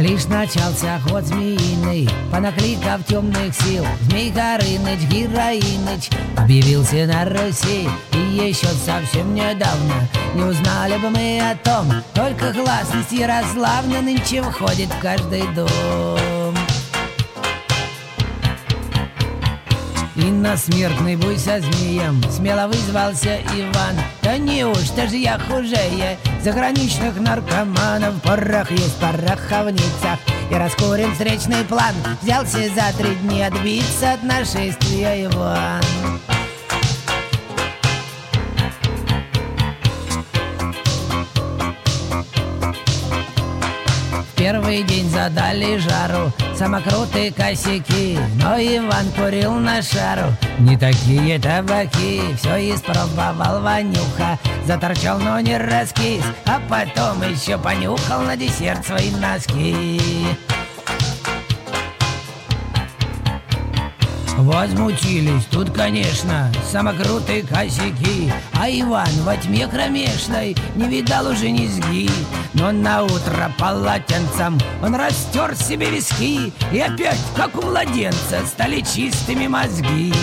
Лишь начался ход змеиный, понакликав темных сил, Змей Горыныч, Героиныч объявился на Руси. И еще совсем недавно не узнали бы мы о том, только гласность Ярославна нынче входит в каждый дом. И на смертный бой со змеем смело вызвался Иван. Да неужто же я хуже заграничных наркоманов? Порох есть в пороховницах, и раскурен встречный план. Взялся за 3 дни отбиться от нашествия Иван. Первый день задали жару самокруты косяки, но Иван курил на шару не такие табаки. Все испробовал Ванюха, заторчал, но не раскис, а потом еще понюхал на десерт свои носки. Возмутились тут, конечно, самокруты косяки, а Иван во тьме кромешной не видал уже низги. Но наутро полотенцем он растер себе виски, и опять, как у младенца, стали чистыми мозги.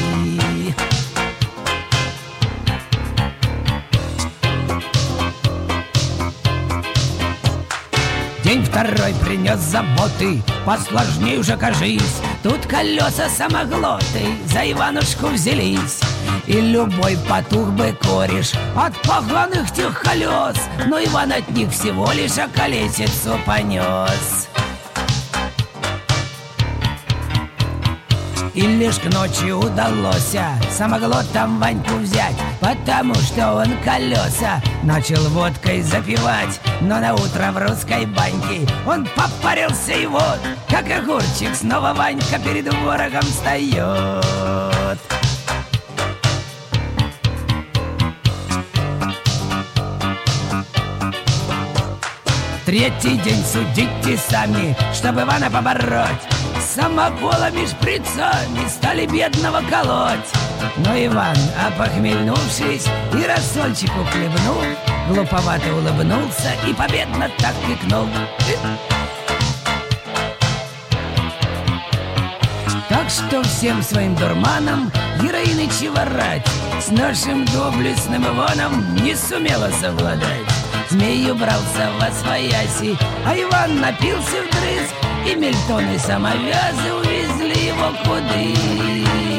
День второй принес заботы, посложней уже кажись. Тут колеса самоглоты за Иванушку взялись. И любой потух бы кореш от поганых тех колес, но Иван от них всего лишь околесицу понес. И лишь к ночи удалось самоглотом Ваньку взять, потому что он колеса начал водкой запивать. Но на утро в русской баньке он попарился, и вот, как огурчик, снова Ванька перед ворогом встает. Третий день судите сами, чтобы Ивана побороть. Самоколами шприцами стали бедного колоть. Но Иван, опохмельнувшись и рассольчику хлебнул, глуповато улыбнулся и победно так икнул. Так что всем своим дурманам Героиныча ворать с нашим доблестным Иваном не сумела совладать. Змей убрался восвояси, а Иван напился вдрызг, и Мильтон и самовязы увезли его куды.